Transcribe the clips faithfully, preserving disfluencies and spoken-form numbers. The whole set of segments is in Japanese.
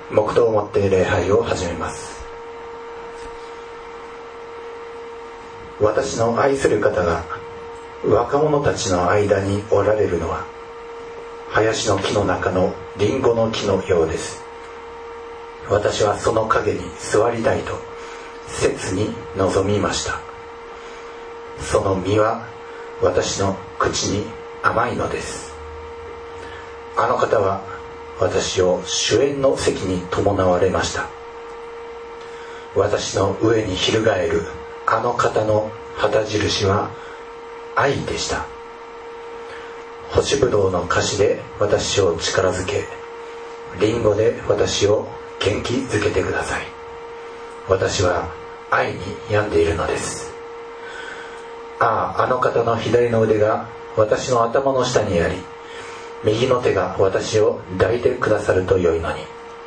黙祷をもって礼拝を始めます。私の愛する方が若者たちの間におられるのは林の木の中のリンゴの木のようです。私はその陰に座りたいと切に望みました。その実は私の口に甘いのです。あの方は私を主演の席に伴われました。私の上に翻るあの方の旗印は愛でした。干しぶどうの菓子で私を力づけ、リンゴで私を元気づけてください。私は愛に病んでいるのです。ああ、あの方の左の腕が私の頭の下にあり、右の手が私を抱いてくださるとよいのに。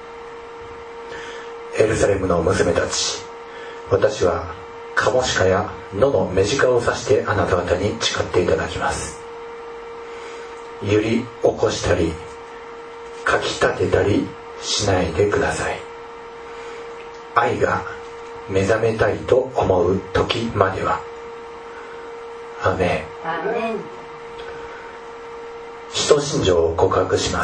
エルサレムの娘たち、私はカモシカや野の目近を指してあなた方に誓っていただきます。揺り起こしたりかき立てたりしないでください。愛が目覚めたいと思う時までは。アメン。アメン。使徒信条を告白します。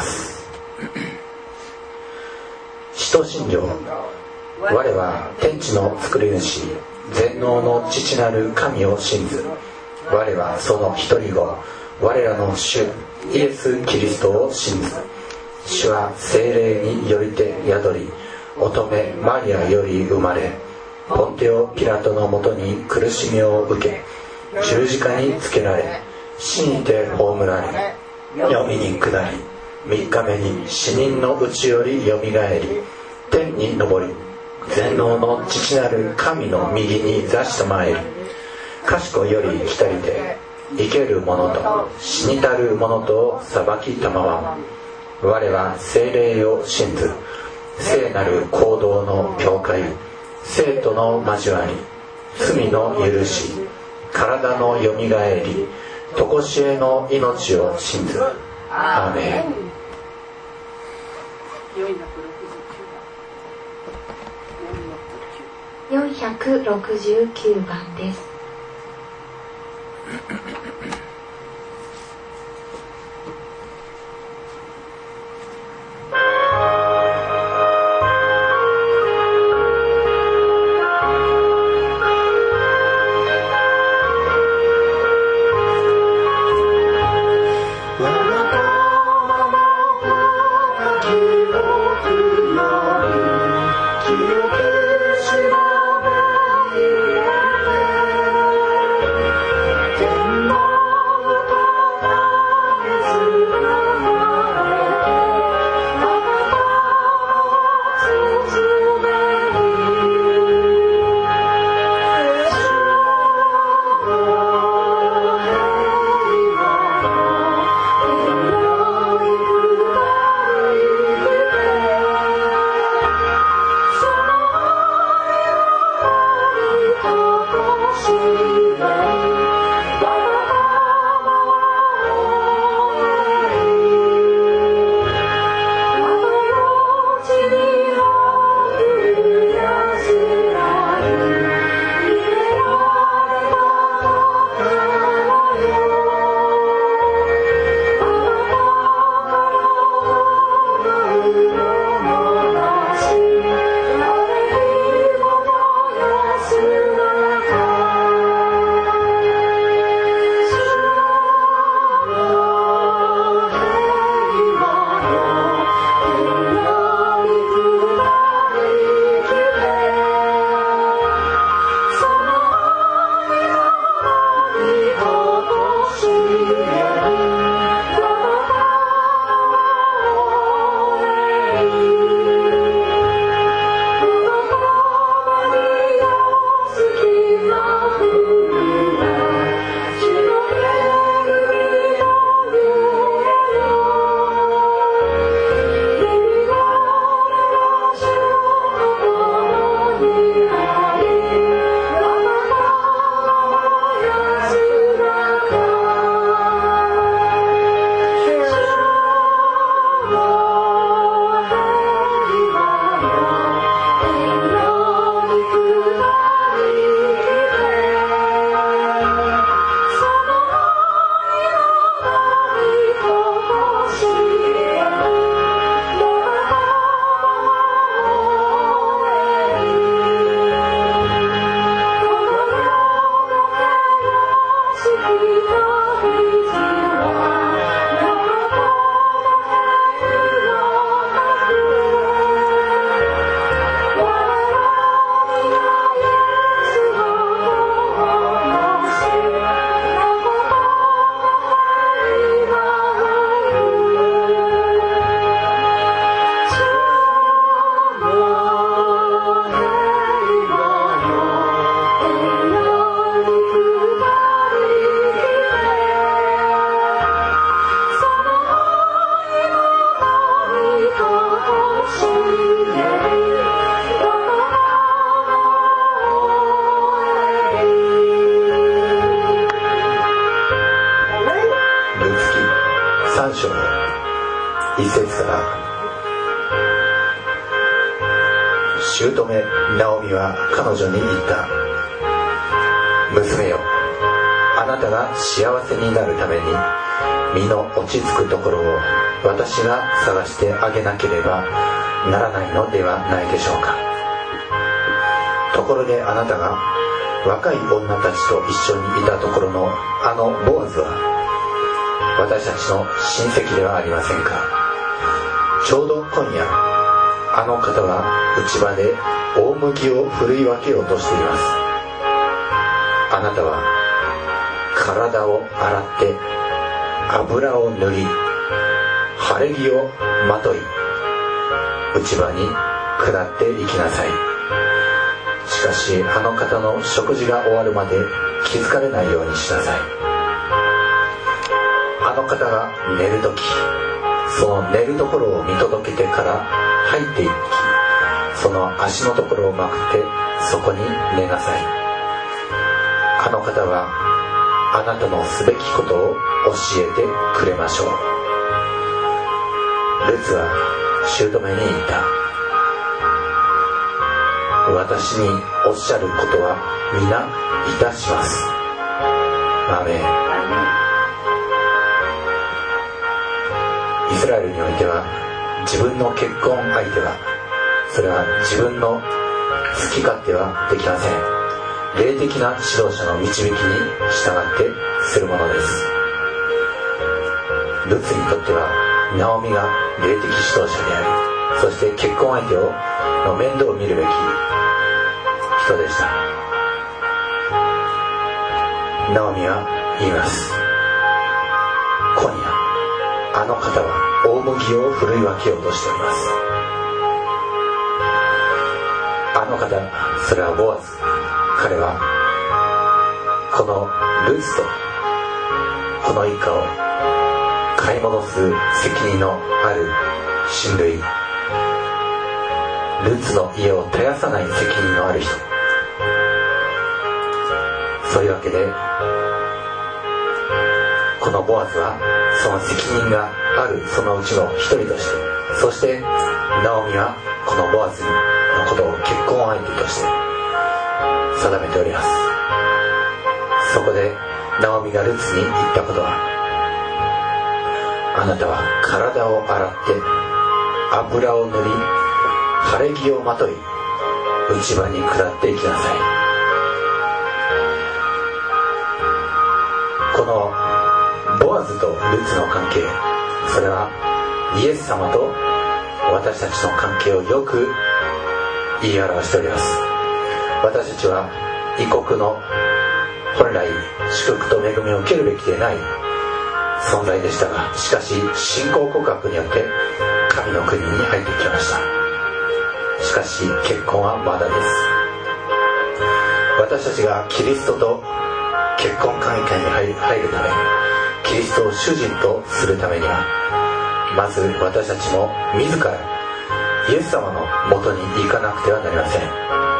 使徒信条。我は天地の作り主、全能の父なる神を信ず。我はその一人子、我らの主イエス・キリストを信ず。主は聖霊によりて宿り、乙女マリアより生まれ、ポンテオ・ピラトのもとに苦しみを受け、十字架につけられ、死にて葬られ、読みに下り、三日目に死人のうちよりよみがえり、天に昇り、全能の父なる神の右に座しとまえり、賢より来たりて生ける者と死にたる者とを裁きたまわん。我は聖霊を信ず、聖なる行動の教会、生徒の交わり、罪の許し、体のよみがえり、とこしえの命を信ず。アーメン。 よんひゃくろくじゅうきゅうばんです。 Thank you. 姑ナオミは彼女に言った。娘よ、あなたが幸せになるために身の落ち着くところを私が探してあげなければならないのではないでしょうか。ところであなたが若い女たちと一緒にいたところのあのボアズは私たちの親戚ではありませんか。ちょうど今夜あの方は内場で大麦をふるい分けようとしています。あなたは体を洗って油を塗り晴れ着をまとい内場に下っていきなさい。しかしあの方の食事が終わるまで気づかれないようにしなさい。あの方が寝るときその寝るところを見届けてから入っていきその足のところをまくってそこに寝なさい。あの方はあなたのすべきことを教えてくれましょう。ルツは姑に言った。私におっしゃることは皆いたします。アーメン。イスラエルにおいては自分の結婚相手はそれは自分の好き勝手はできません。霊的な指導者の導きに従ってするものです。ルツにとってはナオミが霊的指導者でありそして結婚相手をの面倒を見るべき人でした。ナオミは言います。今夜あの方は大麦をふるい分けようとしております。あの方それはボアズ。彼はこのルツとこの一家を買い戻す責任のある親類、ルツの家を絶やさない責任のある人、そういうわけでこのボアズはその責任があるそのうちの一人として、そしてナオミはこのボアズのことを結婚相手として定めております。そこでナオミがルツに言ったことは、あなたは体を洗って油を塗り晴れ着をまとい内場に下っていきなさい。このボアズとルツの関係、それはイエス様と私たちの関係をよく言い表しております。私たちは異国の本来祝福と恵みを受けるべきでない存在でしたが、しかし信仰告白によって神の国に入ってきました。しかし結婚はまだです。私たちがキリストと結婚関係に入るために、キリストを主人とするためには、まず私たちも自らイエス様のもとに行かなくてはなりません。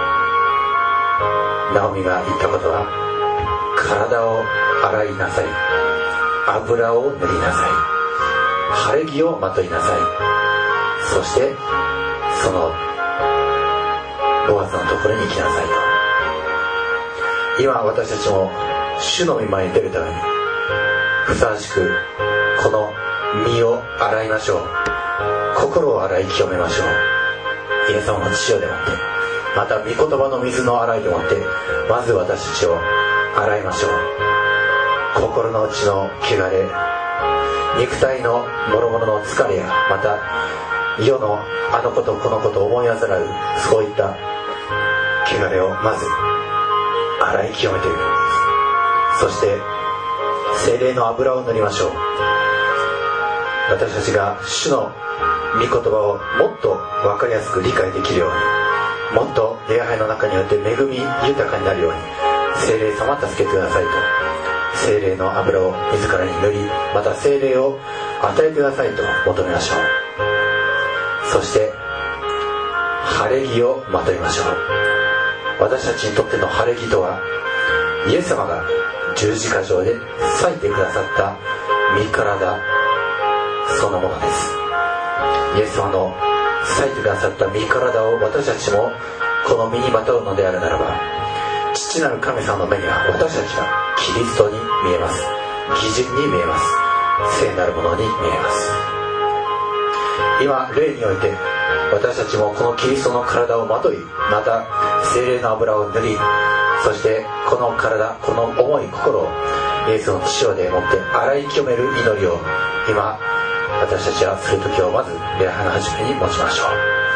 ナオミが言ったことは、体を洗いなさい、油を塗りなさい、晴れ着をまといなさい、そしてそのボアズのところに行きなさいと。今私たちも主の御前に出るためにふさわしくこの身を洗いましょう。心を洗い清めましょう。イエス様の血潮でもって、また御言葉の水の洗いでもって、まず私たちを洗いましょう。心の内の汚れ、肉体の諸々の疲れや、また世のあのことこのことを思い煩う、そういった汚れをまず洗い清めていく。そして聖霊の油を塗りましょう。私たちが主の御言葉をもっと分かりやすく理解できるように、もっと礼拝の中によって恵み豊かになるように、聖霊様助けてくださいと、聖霊の油を自らに塗り、また聖霊を与えてくださいと求めましょう。そして晴れ着をまといましょう。私たちにとっての晴れ着とは、イエス様が十字架上で裂いてくださった身体そのものです。イエス様の裂いてくださった身体を私たちもこの身にまとうのであるならば、父なる神様の目には私たちがキリストに見えます。義人に見えます。聖なるものに見えます。今霊において私たちもこのキリストの体をまとい、また聖霊の油を塗り、そしてこの体、この重い心をイエスの血潮でもって洗い清める祈りを今私たちはするときをまず礼拝の始めに持ちましょう。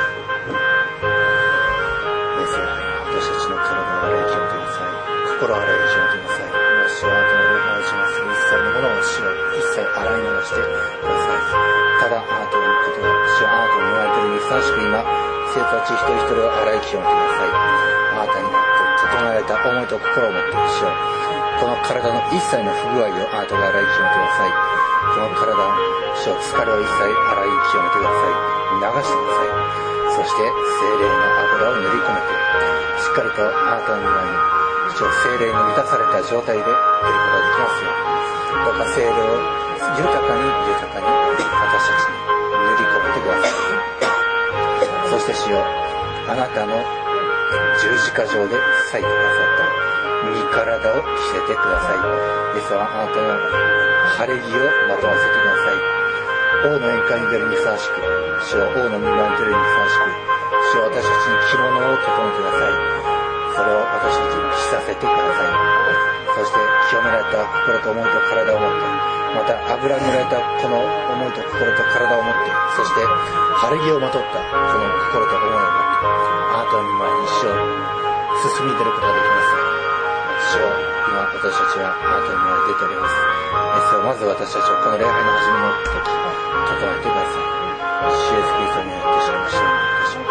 私たちの体を洗い清めてください。心を洗い清めてください。主はあなたの礼拝をします一切のものを主は一切洗い流してください。ただあなたのことが主はあなたに言われているにふさわしく今生徒たち一人一人を洗い清めてください。あなたによって整えられた思いと心を持って主よ、この体の一切の不具合をあなたが洗い清めてください。この体の主よ、疲れを一切洗い清めてください。流してください。そして聖霊の油を塗り込めて、しっかりとあなたの庭に主よ、聖霊に満たされた状態で出ることができますよう、どうか聖霊を豊かに豊かに私たちに塗り込めてください。そして主よ、あなたの十字架上で裂いてくださった身体を着せてください。イエスはあなたの晴れ着をまとわせてください。王の宴会に出るにふさわしく、主は王の見舞いに出るにふさわしく、主は私たちに着物を整えてください。それを私たちに着させてください。そして清められた心と思いと体を持って、また油に塗られたこの思いと心と体を持って、そして晴れ着をまとったこの心と思いを持って、あなたの御前に主を進み出ることができます。主よ、今私たちはあなたの前に出ております。ですがまず私たちをこの礼拝の始めの時、整えてください。主イエスキリストによって祝福してお願いいたします。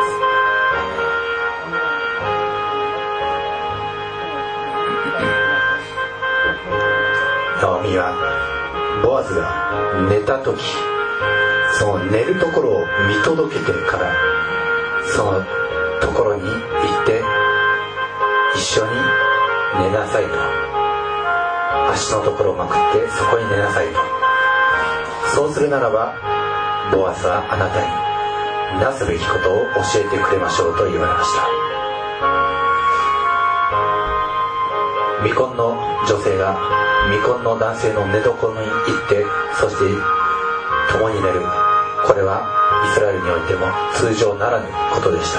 ナオミはボアズが寝た時、その寝るところを見届けてからそのところに行って一緒に寝なさいと、足のところをまくってそこに寝なさいと。そうするならばボアズはあなたになすべきことを教えてくれましょうと言われました。未婚の女性が未婚の男性の寝床に行って、そして共に寝る、これはイスラエルにおいても通常ならぬことでした。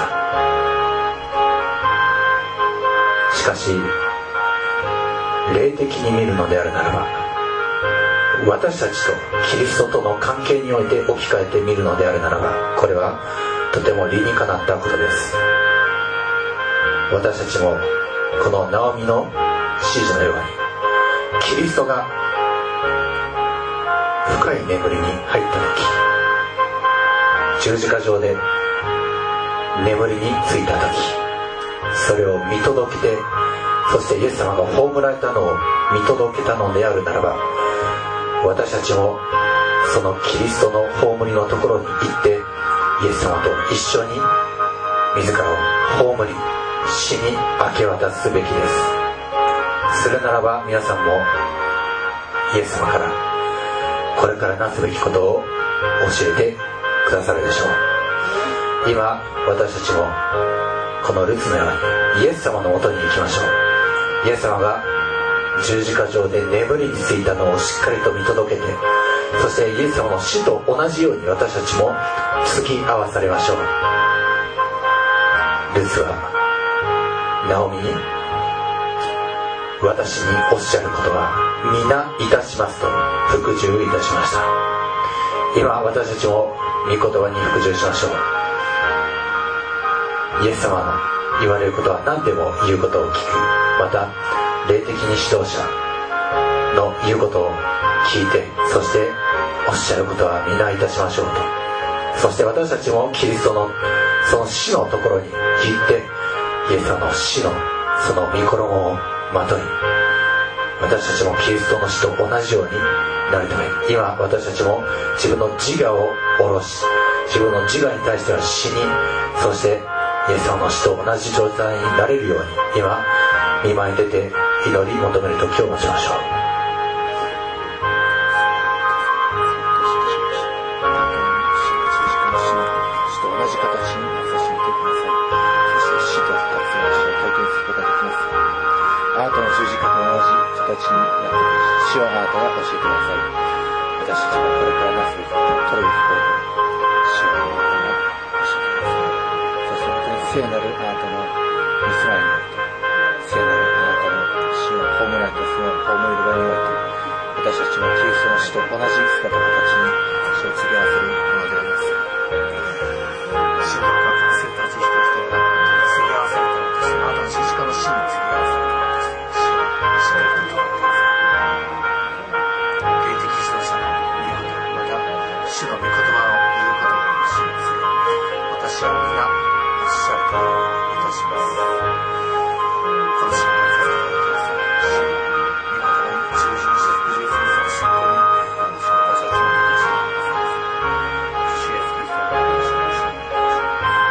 しかし霊的に見るのであるならば、私たちとキリストとの関係において置き換えてみるのであるならば、これはとても理にかなったことです。私たちもこのナオミの指示のように、キリストが深い眠りに入った時、十字架上で眠りについた時、それを見届けて、そしてイエス様が葬られたのを見届けたのであるならば、私たちもそのキリストの葬りのところに行って、イエス様と一緒に自らを葬り死に明け渡すべきです。するならば皆さんもイエス様からこれからなすべきことを教えてくださるでしょう。今私たちもこのルツのようにイエス様のもとに行きましょう。イエス様が十字架上で眠りについたのをしっかりと見届けて、そしてイエス様の死と同じように私たちも付き合わされましょう。ルツはナオミに、私におっしゃることは皆いたしますと服従いたしました。今私たちも御言葉に服従しましょう。イエス様の言われることは何でも言うことを聞く、また霊的に指導者の言うことを聞いて、そしておっしゃることは皆いたしましょうと。そして私たちもキリストのその死のところに行って、イエス様の死のその御衣をまとい、私たちもキリストの死と同じようになるために、今私たちも自分の自我を下ろし、自分の自我に対しては死に、そしてイエス様の死と同じ状態になれるように、今御前に出て祈り求める時を持ちましょう。 同じじ形になさせてください。そして死と復活の死を体験することができます。あなたの十字架と同じ形になっている死をあなたが教えてください。私たちがこれからなすべきこと、取るべき行動、死をあなたが教えてください。そして本当に聖なるあなたの御住まいにおいて、聖なるあなたの死を葬られたその葬る場において、私たちもキリストの死と同じ姿と形に死を継ぎ合わせるものであります。死の中の生活一つ一つが継ぎ合わされたのとして、あなたの十字架の死に継ぎ合わされたのとして、死をしっかりと問われてください。霊的自動車の言うこと、また主の御言葉を言うことを信じて、私は皆おっしゃるとおりいたします。この信仰をさせてください。主の御言葉に忠実にして服従するその信仰に私たちを立たせてください。主イエスキリストの皆様に信じてください。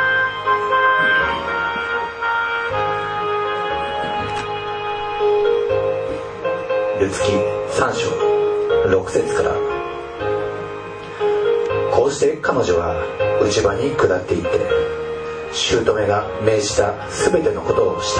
ルツキさん章ろく節から。こうして彼女は内場に下っていって姑が命じたすべてのことをした。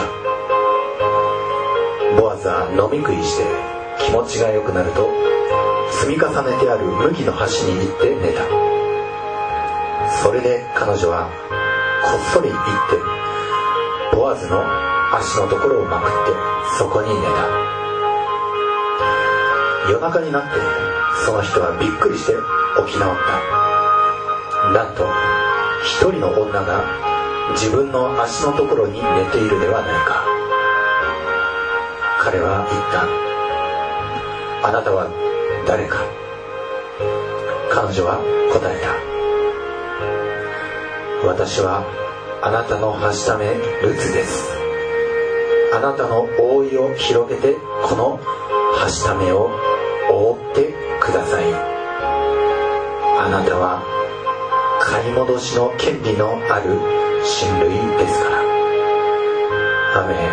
ボアズは飲み食いして気持ちが良くなると積み重ねてある麦の端に行って寝た。それで彼女はこっそり行ってボアズの足のところをまくってそこに寝た。夜中になってその人はびっくりして起き直った。なんと一人の女が自分の足のところに寝ているではないか。彼は言った。あなたは誰か。彼女は答えた。私はあなたのはしためルツです。あなたの覆いを広げてこのはしためを覆ってください。あなたは買い戻しの権利のある親類ですから。アメ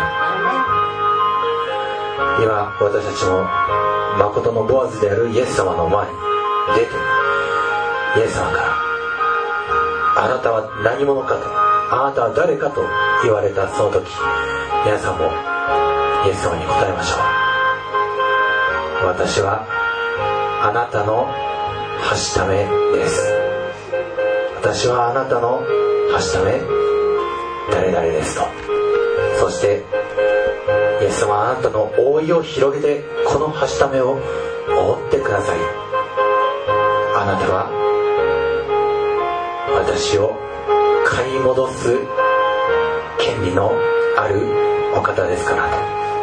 ン。今私たちも誠のボアズであるイエス様の前に出てイエス様からあなたは何者かと、あなたは誰かと言われたその時、皆さんもイエス様に答えましょう。私はあなたのはしためです。私はあなたのはしため誰々ですと。そしてイエス様はあなたの覆いを広げてこのはしためを覆ってください。あなたは私を買い戻す権利のあるお方ですからと。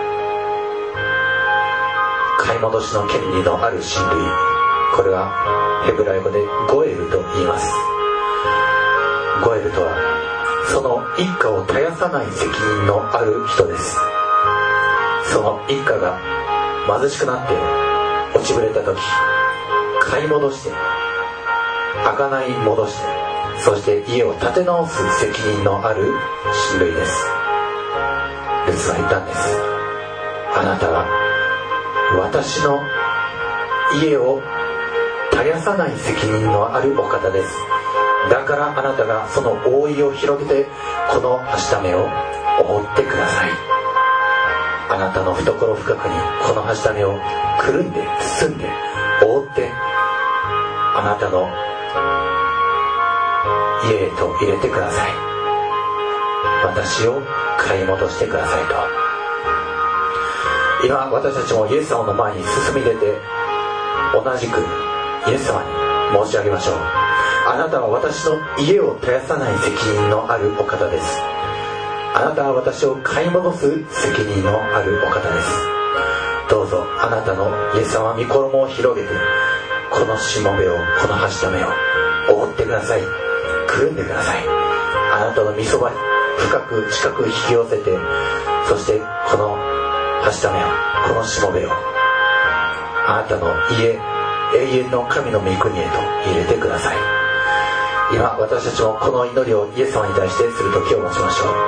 買い戻しの権利のある親類、これはヘブライ語でゴエルと言います。ゴエルとはその一家を絶やさない責任のある人です。その一家が貧しくなって落ちぶれた時、買い戻して贖い戻して、そして家を建て直す責任のある親類です。ルツは言ったんです。あなたは私の家を絶やさない責任のあるお方です。だからあなたがその覆いを広げてこのはしためを覆ってください。あなたの懐深くにこのはしためをくるんで包んで覆って、あなたの家へと入れてください。私を買い戻してくださいと。今私たちもイエス様の前に進み出て同じくイエス様に申し上げましょう。あなたは私の家を絶やさない責任のあるお方です。あなたは私を買い戻す責任のあるお方です。どうぞあなたのイエス様御衣を広げてこのしもべを、このはしためを覆ってください。くるんでください。あなたの御そばに深く近く引き寄せて、そしてこのはしためを、このしもべをあなたの家、永遠の神の御国へと入れてください。今私たちもこの祈りをイエス様に対してする時を持ちましょう。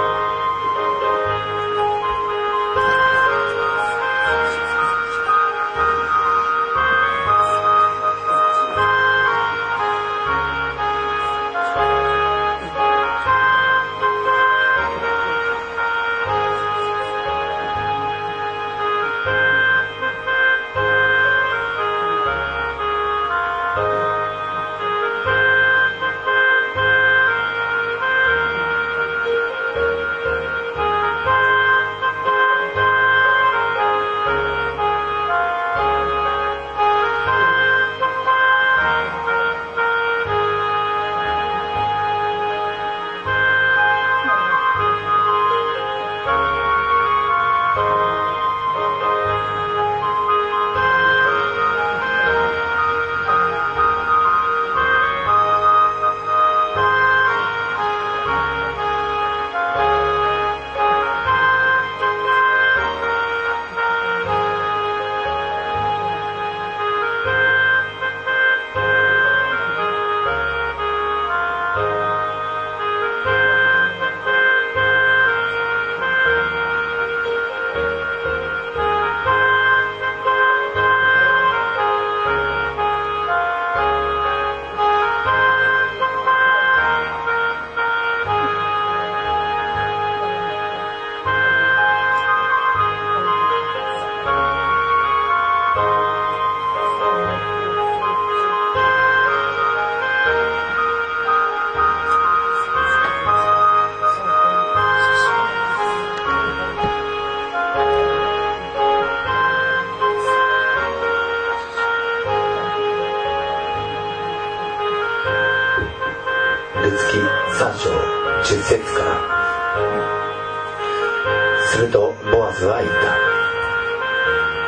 するとボアズは言った。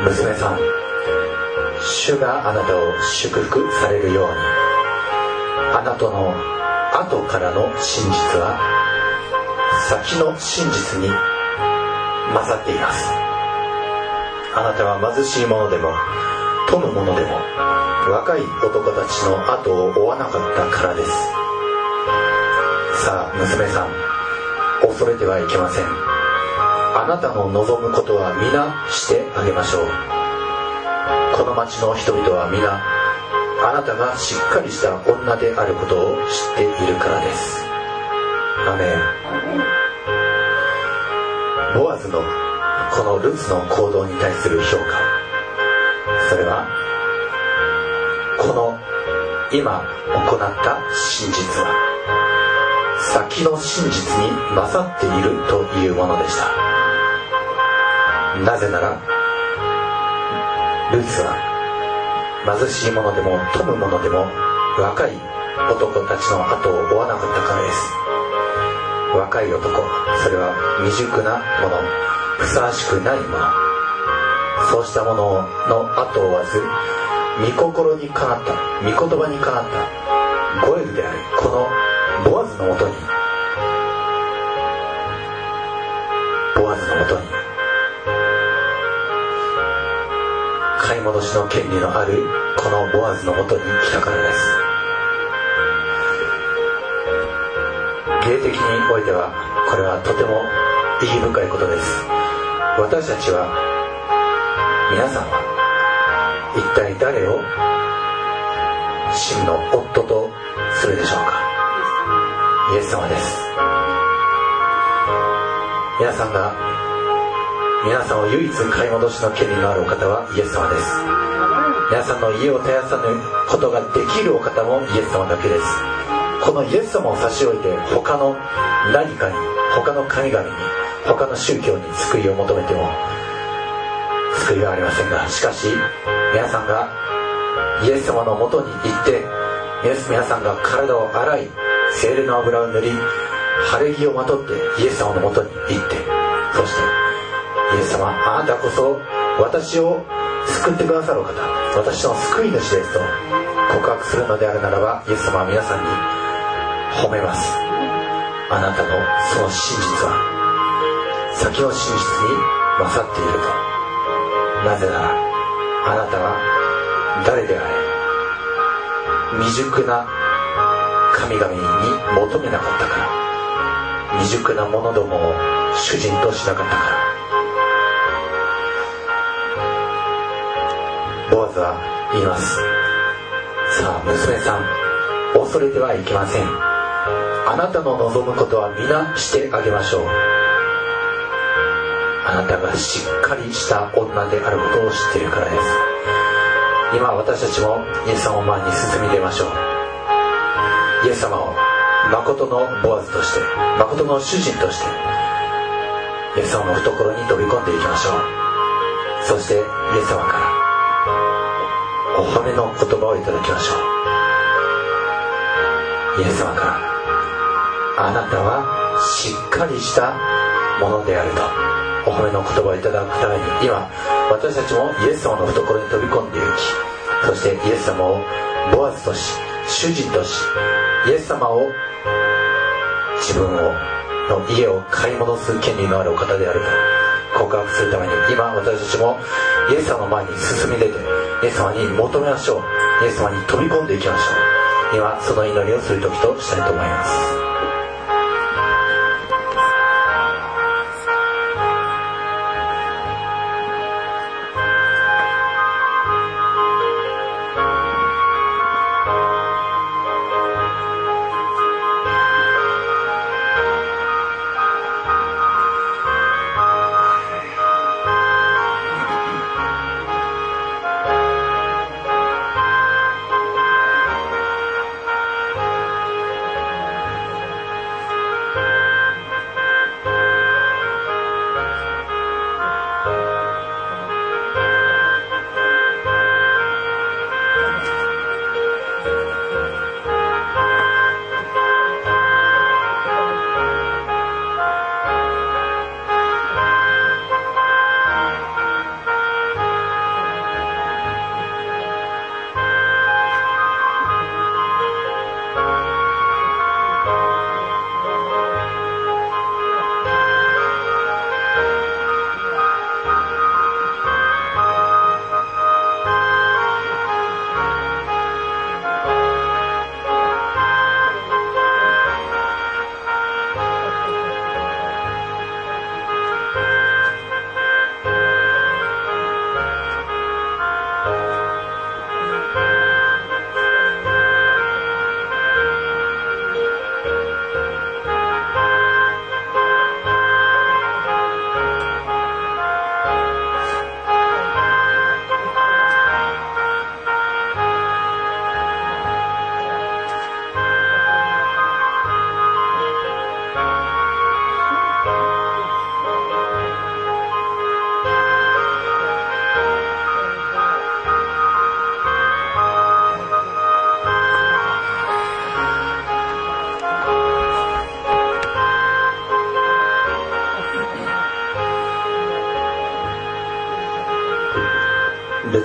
娘さん、主があなたを祝福されるように、あなたの後からの真実は先の真実に勝っています。あなたは貧しい者でも富む者でも若い男たちの後を追わなかったからです。さあ娘さん、恐れてはいけません。あなたの望むことは皆してあげましょう。この町の人々は皆あなたがしっかりした女であることを知っているからです。アメン。ボアズのこのルツの行動に対する評価、それはこの今行った真実は先の真実に勝っているというものでした。なぜならルツは貧しい者でも富む者でも若い男たちの後を追わなかったからです。若い男、それは未熟な者、ふさわしくない者、そうした者の後を追わず御心にかなった、御言葉にかなったゴエルであるこのボアズのもとにボアズのもとに買い戻しの権利のあるこのボアズのもとに来たからです。霊的においてはこれはとても意義深いことです。私たちは、皆さんは一体誰を真の夫とするでしょうか。イエス様です。皆さんが皆さんを唯一買い戻しの権利のあるお方はイエス様です。皆さんの家を絶やさぬことができるお方もイエス様だけです。このイエス様を差し置いて他の何かに、他の神々に、他の宗教に救いを求めても救いはありませんが、しかし皆さんがイエス様のもとに行って皆さんが体を洗い聖霊の油を塗り晴れ着をまとってイエス様のもとに行って、そしてイエス様、あなたこそ私を救ってくださるお方、私の救い主ですと告白するのであるならば、イエス様は皆さんに褒めます。あなたのその真実は先の真実に勝っていると。なぜならあなたは誰であれ未熟な神々に求めなかったから、未熟な者どもを主人としなかったから。ボアズは言います。さあ娘さん、恐れてはいけません。あなたの望むことは皆してあげましょう。あなたがしっかりした女であることを知っているからです。今私たちもイエス様の前に進み出ましょう。イエス様を誠のボアズとして、誠の主人としてイエス様の懐に飛び込んでいきましょう。そしてイエス様からお褒めの言葉をいただきましょう。イエス様からあなたはしっかりしたものであるとお褒めの言葉をいただくために、今私たちもイエス様の懐に飛び込んでいき、そしてイエス様をボアズとし主人とし、イエス様を自分をの家を買い戻す権利のあるお方であると告白するために、今私たちもイエス様の前に進み出てイエス様に求めましょう。イエス様に飛び込んでいきましょう。今その祈りをする時としたいと思います。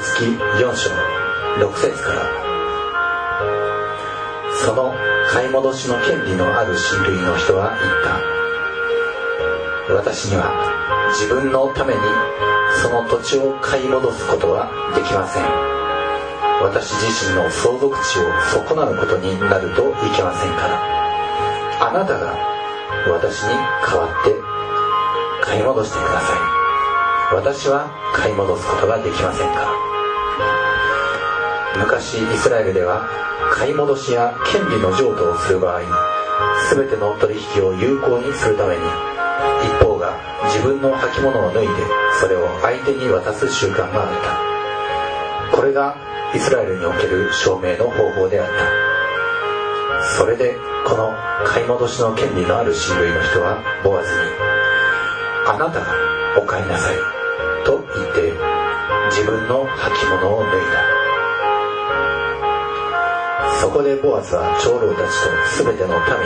記よん章ろく節から、その買い戻しの権利のある親類の人は言った。私には自分のためにその土地を買い戻すことはできません。私自身の相続地を損なうことになるといけませんから、あなたが私に代わって買い戻してください。私は買い戻すことができませんから。昔イスラエルでは買い戻しや権利の譲渡をする場合、すべての取引を有効にするために、一方が自分の履物を脱いでそれを相手に渡す習慣があった。これがイスラエルにおける証明の方法であった。それでこの買い戻しの権利のある親類の人はボアズに、あなたがお買いなさいと言って自分の履物を脱いだ。そこでボアズは長老たちとすべての民に言った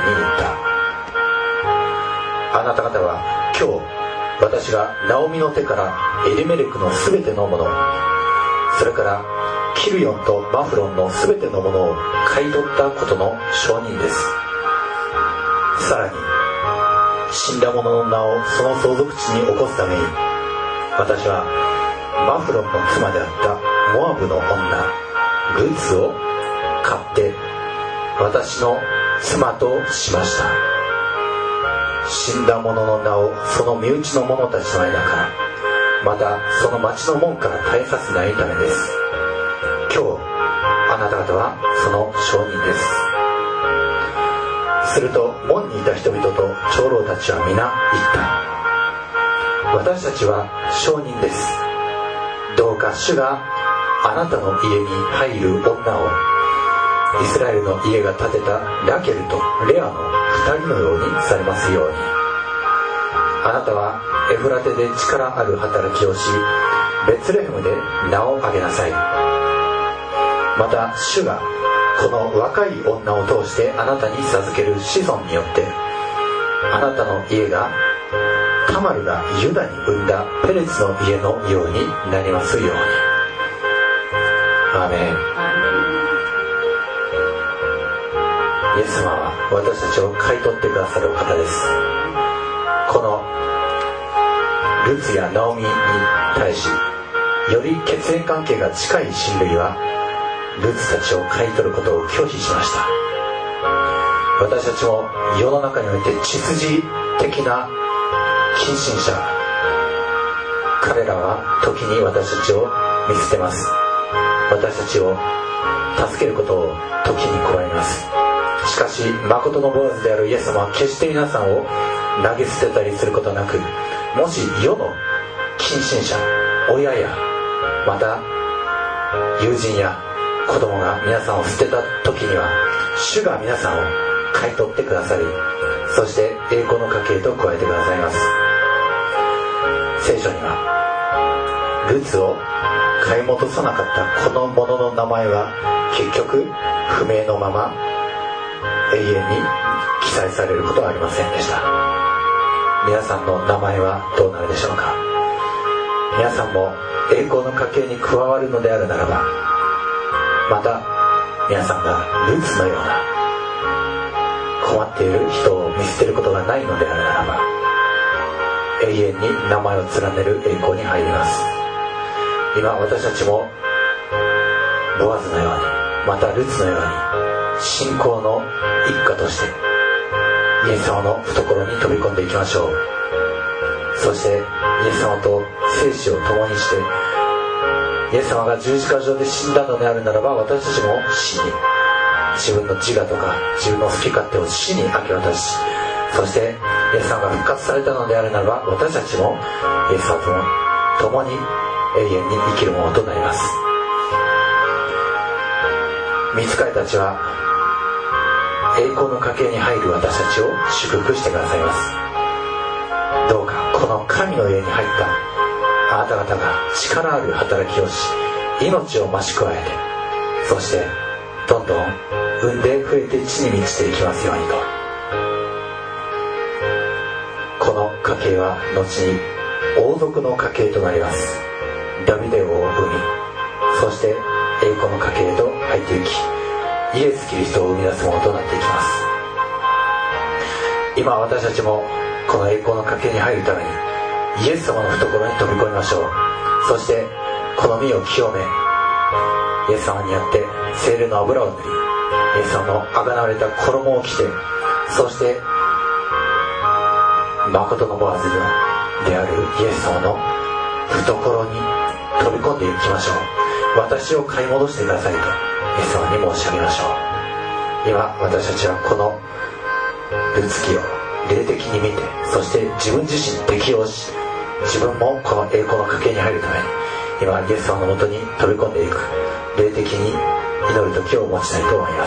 。あなた方は今日私がナオミの手からエリメレクのすべてのもの、それからキルヨンとマフロンのすべてのものを買い取ったことの証人です。さらに死んだ者の名をその相続地に起こすために、私はマフロンの妻であったモアブの女ルツを買って私の妻としました。死んだ者の名をその身内の者たちの間から、またその町の門から絶えさせないためです。今日あなた方はその証人です。すると門にいた人々と長老たちは皆言った。私たちは証人です。どうか主があなたの家に入る女をイスラエルの家が建てたラケルとレアの二人のようにされますように。あなたはエフラテで力ある働きをし、ベツレヘムで名を挙げなさい。また主がこの若い女を通してあなたに授ける子孫によって、あなたの家がタマルがユダに産んだペレツの家のようになりますように。アーメン。イエス様は私たちを買い取ってくださるお方です。このルツやナオミに対し、より血縁関係が近い親類はルツたちを買い取ることを拒否しました。私たちも世の中において血筋的な近親者、彼らは時に私たちを見捨てます。私たちを助けることを時に拒みます。しかし誠のボアズであるイエス様は決して皆さんを投げ捨てたりすることなく、もし世の近親者、親やまた友人や子供が皆さんを捨てた時には、主が皆さんを買い取ってくださり、そして栄光の家系と加えてくださいます。聖書にはルツを買い戻さなかったこの者の名前は結局不明のまま永遠に記載されることはありませんでした。皆さんの名前はどうなるでしょうか。皆さんも栄光の家系に加わるのであるならば、また皆さんがルツのような困っている人を見捨てることがないのであるならば、永遠に名前を連ねる栄光に入ります。今私たちもボアズのように、またルツのように信仰の一家としてイエス様の懐に飛び込んでいきましょう。そしてイエス様と生死を共にして、イエス様が十字架上で死んだのであるならば、私たちも死に、自分の自我とか自分の好き勝手を死に明け渡し、そしてイエス様が復活されたのであるならば、私たちもイエス様と共に永遠に生きるものとなります。御使いたちは栄光の家系に入る私たちを祝福してくださいます。どうかこの神の家に入ったあなた方が力ある働きをし、命を増し加えて、そしてどんどん産んで増えて地に満ちていきますようにと。この家系は後に王族の家系となります。ダビデ王を生み、 そして栄光の家系へと入っていき、イエス・キリストを生み出すものとなっていきます。今私たちもこの栄光の家系に入るためにイエス様の懐に飛び込みましょう。そしてこの身を清め、イエス様によって聖霊の油を塗り、イエス様の贖われた衣を着て、そして誠のボアズであるイエス様の懐に飛び込んでいきましょう。私を買い戻してくださいとイエス様に申し上げましょう。今私たちはこのルツキを霊的に見て、そして自分自身に適応し、自分もこの栄光の家系に入るために今イエス様のもとに飛び込んでいく、霊的に祈る時を持ちたいと思います。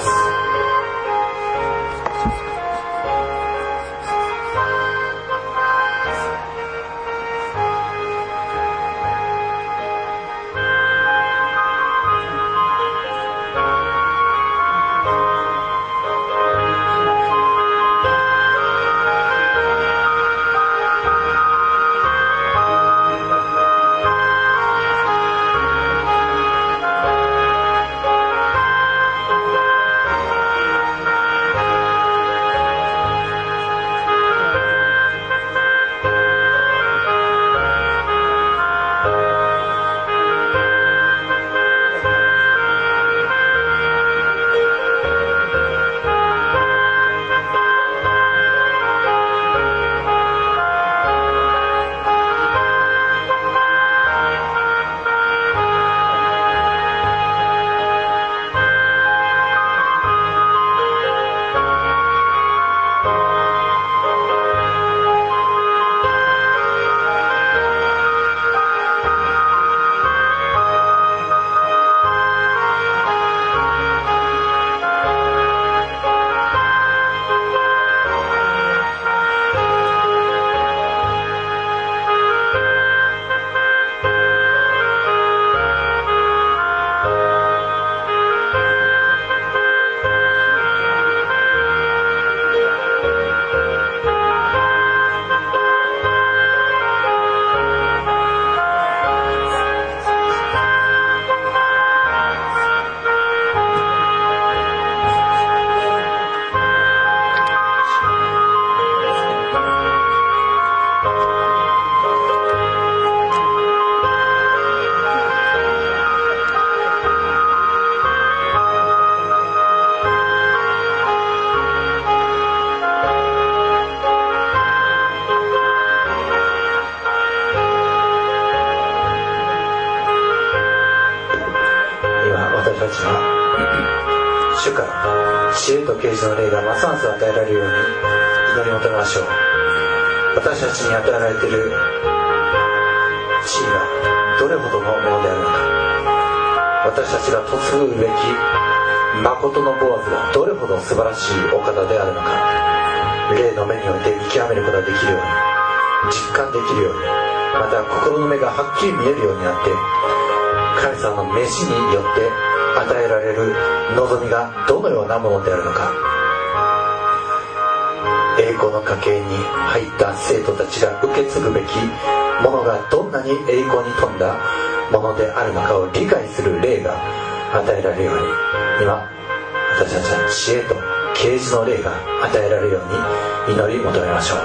主から知恵と啓示の霊がますます与えられるように祈り求めましょう。私たちに与えられている地位がどれほどのものであるのか、私たちが嫁ぐべき誠のボアズがどれほど素晴らしいお方であるのか、霊の目によって見極めることができるように、実感できるように、また心の目がはっきり見えるようになって、神様の召しによって与えられる望みがどのようなものであるのか、栄光の家系に入った生徒たちが受け継ぐべきものがどんなに栄光に富んだものであるのかを理解する霊が与えられるように、今私たちは知恵と啓示の霊が与えられるように祈り求めましょう。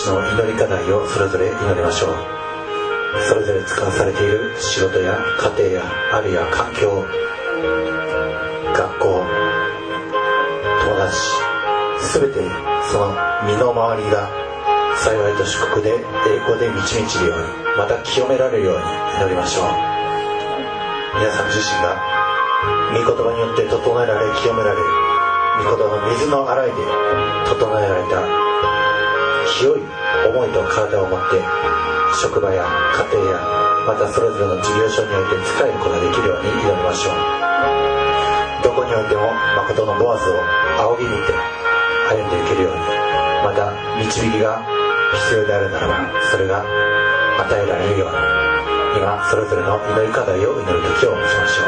ちの祈り課題をそれぞれ祈りましょう。それぞれ使わされている仕事や家庭やあるいは環境、学校、友達、すべてその身の回りが幸いと祝福で栄光で満ち満ちるように、また清められるように祈りましょう。皆さん自身が御言葉によって整えられ清められる、御言葉の水の洗いで整えられた清い思いと体を持って職場や家庭やまたそれぞれの事業所において仕えることができるように祈りましょう。どこにおいても誠のボアズを仰ぎ見て歩んでいけるように、また導きが必要であるならばそれが与えられるように、今それぞれの祈り課題を祈る時を持ちましょう。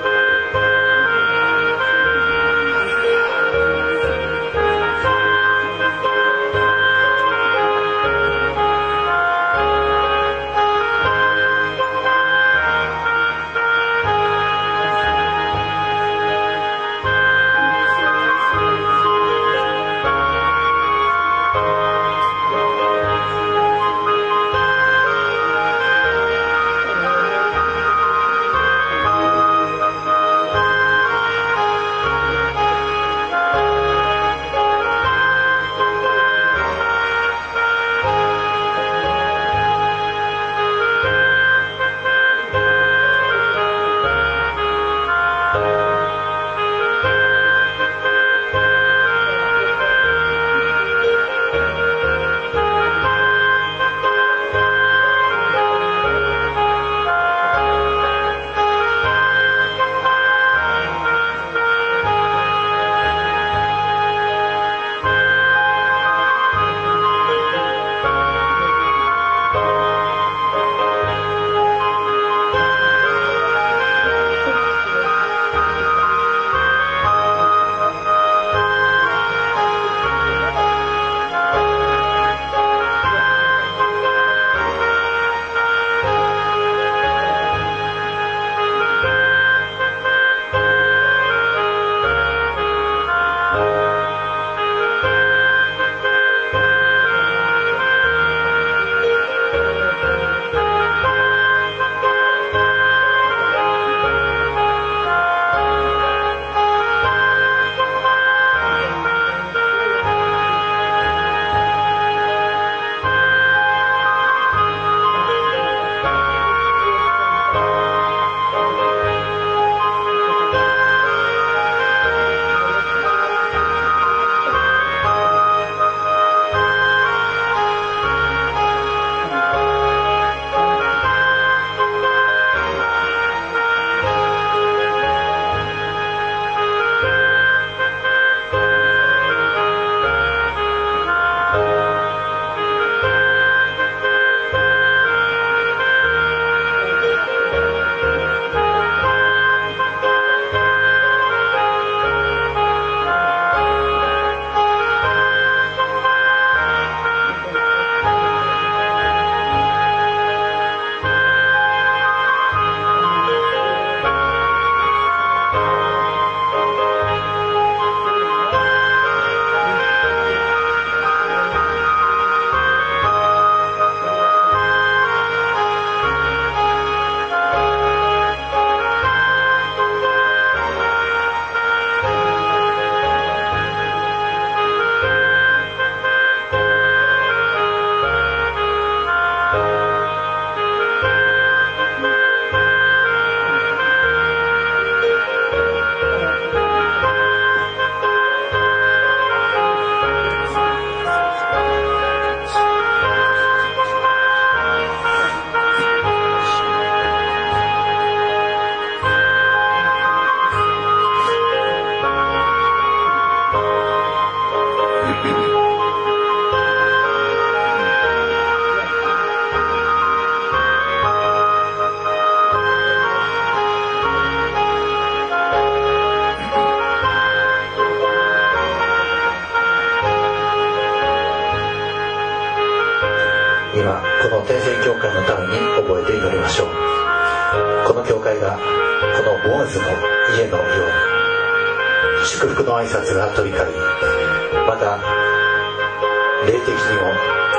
今この天聖教会のために覚えて祈りましょう。この教会がこのボアズの家のように祝福の挨拶が飛び交い、また霊的にも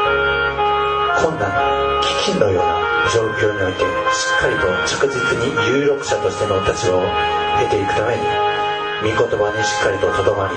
困難飢饉のような状況においてしっかりと着実に有力者としての立場を得ていくために御言葉にしっかりととどまり、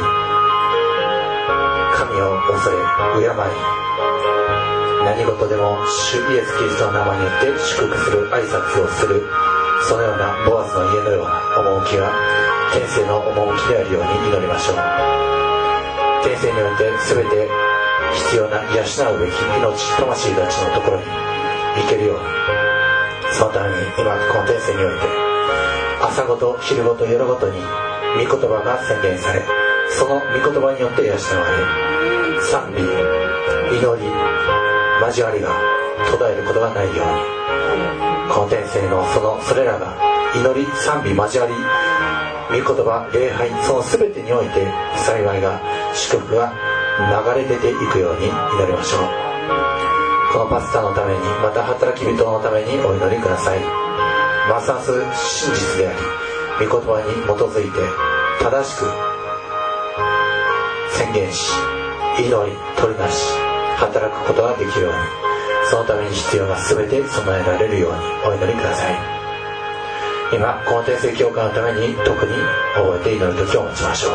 神を恐れ敬い、何事でも主イエスキリストの名前によって祝福する挨拶をする、そのようなボアズの家のような趣が天性の趣であるように祈りましょう。天性において全て必要な養うべき命魂たちのところに行けるように、そのために今この天性において朝ごと昼ごと夜ごとに御言葉が宣言され、その御言葉によって養われ、賛美、祈り、交わりが途絶えることがないように、この天性のそのそれらが祈り、賛美、交わり、御言葉、礼拝、その全てにおいて幸いが祝福が流れ出ていくように祈りましょう。このパスタのために、また働き人のためにお祈りください。ますます真実であり御言葉に基づいて正しく宣言し、祈り、取りなし、働くことができるように、そのために必要な全て備えられるようにお祈りください。今この天聖教会のために特に覚えて祈る時を持ちましょう。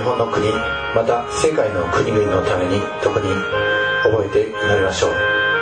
本の国、また世界の国々のために特に覚えて祈りましょう。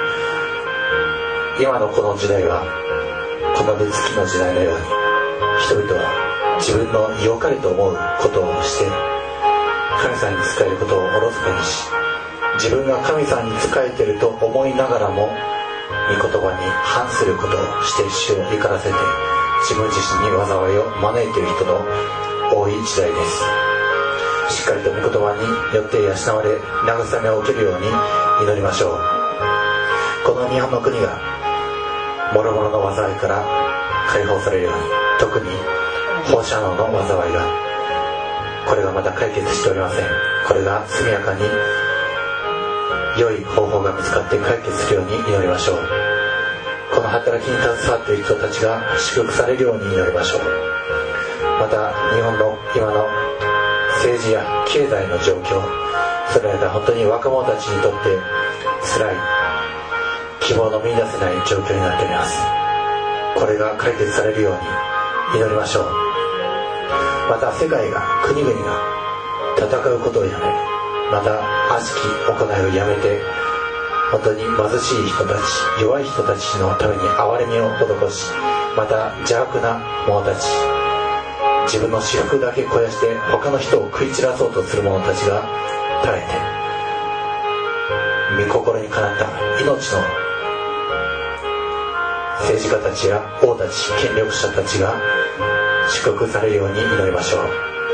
今のこの時代はこの手つきの時代のように、人々は自分の良かれと思うことをして神様に仕えることをおろそかにし、自分が神様に仕えていると思いながらも御言葉に反することをして主を怒らせて自分自身に災いを招いている人の多い時代です。しっかりと御言葉によって養われ慰めを受けるように祈りましょう。この日本の国が諸々の災いから解放されるように、特に放射能の災いが、これがまだ解決しておりません。これが速やかに良い方法が見つかって解決するように祈りましょう。この働きに携わっている人たちが祝福されるように祈りましょう。また日本の今の政治や経済の状況、それらが本当に若者たちにとって辛い、希望の見出せない状況になっております。これが解決されるように祈りましょう。また世界が、国々が戦うことをやめ、また悪しき行いをやめて、本当に貧しい人たち、弱い人たちのために憐れみを施し、また邪悪な者たち、自分の私腹だけ肥やして他の人を食い散らそうとする者たちが絶えて、御心にかなった命の政治家たちや王たち、権力者たちが祝福されるように祈りましょう。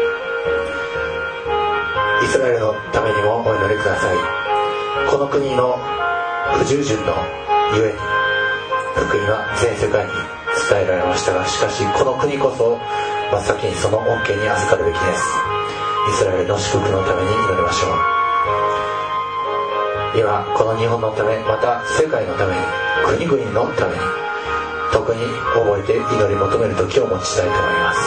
イスラエルのためにもお祈りください。この国の不従順のゆえに福音は全世界に伝えられましたが、しかしこの国こそ真っ先にその恩恵に預かるべきです。イスラエルの祝福のために祈りましょう。今この日本のため、また世界のために、国々のために特に覚えて祈り求める時を持ちたいと思います。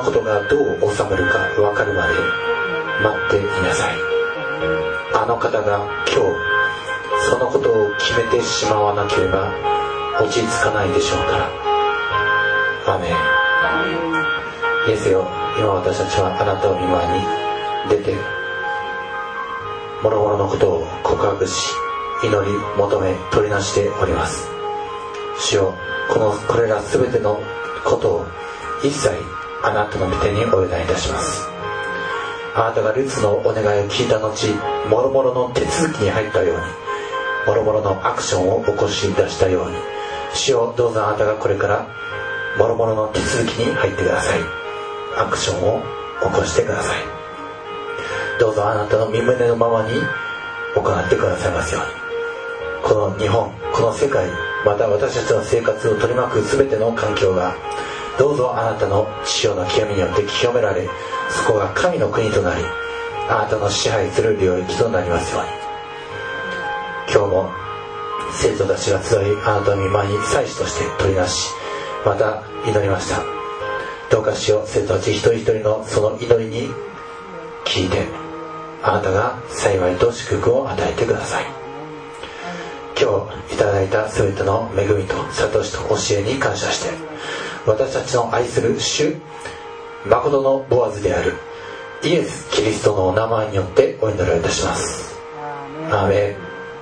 ことがどう収まるか分かるまで待っていなさい。あの方が今日そのことを決めてしまわなければ落ち着かないでしょうから。アーメン。イエスよ、今私たちはあなたを御前に出て諸々のことを告白し祈り求め取りなしております。主よ、このこれらすべてのことを一切あなたの御手にお委ねいたします。あなたがルツのお願いを聞いた後、諸々の手続きに入ったように、諸々のアクションを起こし出したように、主よ、どうぞあなたがこれから諸々の手続きに入ってください。アクションを起こしてください。どうぞあなたの御胸のままに行ってくださいますように。この日本、この世界、また私たちの生活を取り巻く全ての環境がどうぞあなたの父よの清みによって清められ、そこが神の国となり、あなたの支配する領域となりますように。今日も生徒たちが集い、あなたの御前に祭司として取りなし、また祈りました。どうかしよう、生徒たち一人一人のその祈りに聞いて、あなたが幸いと祝福を与えてください。今日いただいた全ての恵みと悟しと教えに感謝して、私たちの愛する主誠のボアズであるイエス・キリストのお名前によってお祈りをいたします。アーメ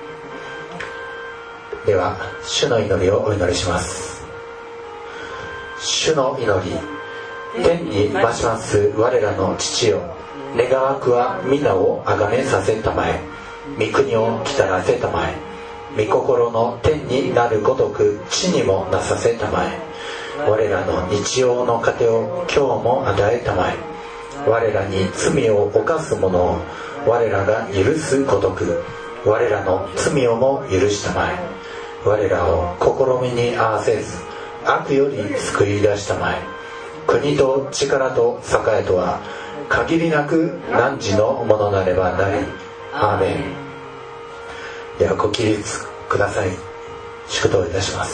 ン。では主の祈りをお祈りします。主の祈り。天に増します我らの父よ、願わくは皆をあがめさせたまえ、御国を来たらせたまえ、御心の天になるごとく地にもなさせたまえ、我らの日曜の糧を今日も与えたまえ、我らに罪を犯す者を我らが許すごとく我らの罪をも許したまえ、我らを試みに合わせず悪より救い出したまえ、国と力と栄とは限りなく汝のものなればなり。アーメン。ではご起立ください。祝祷いたします。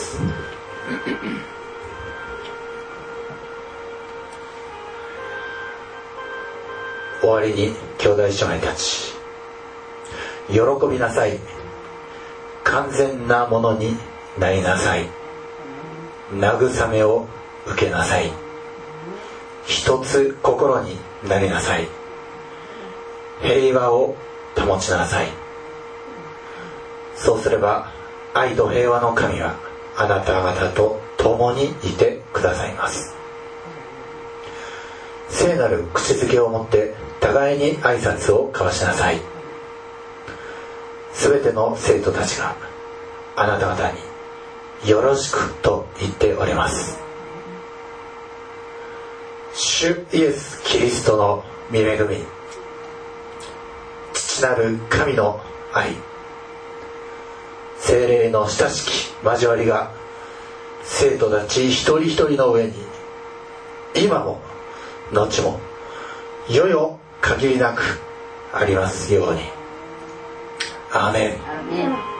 終わりに兄弟姉妹たち、喜びなさい。完全なものになりなさい。慰めを受けなさい。一つ心になりなさい。平和を保ちなさい。そうすれば愛と平和の神はあなた方と共にいてくださいます。聖なる口づけをもって互いに挨拶を交わしなさい。すべての生徒たちがあなた方によろしくと言っております。主イエス・キリストの御恵み、父なる神の愛、聖霊の親しき交わりが生徒たち一人一人の上に今も後も世々限りなくありますように。アーメン。 アーメン。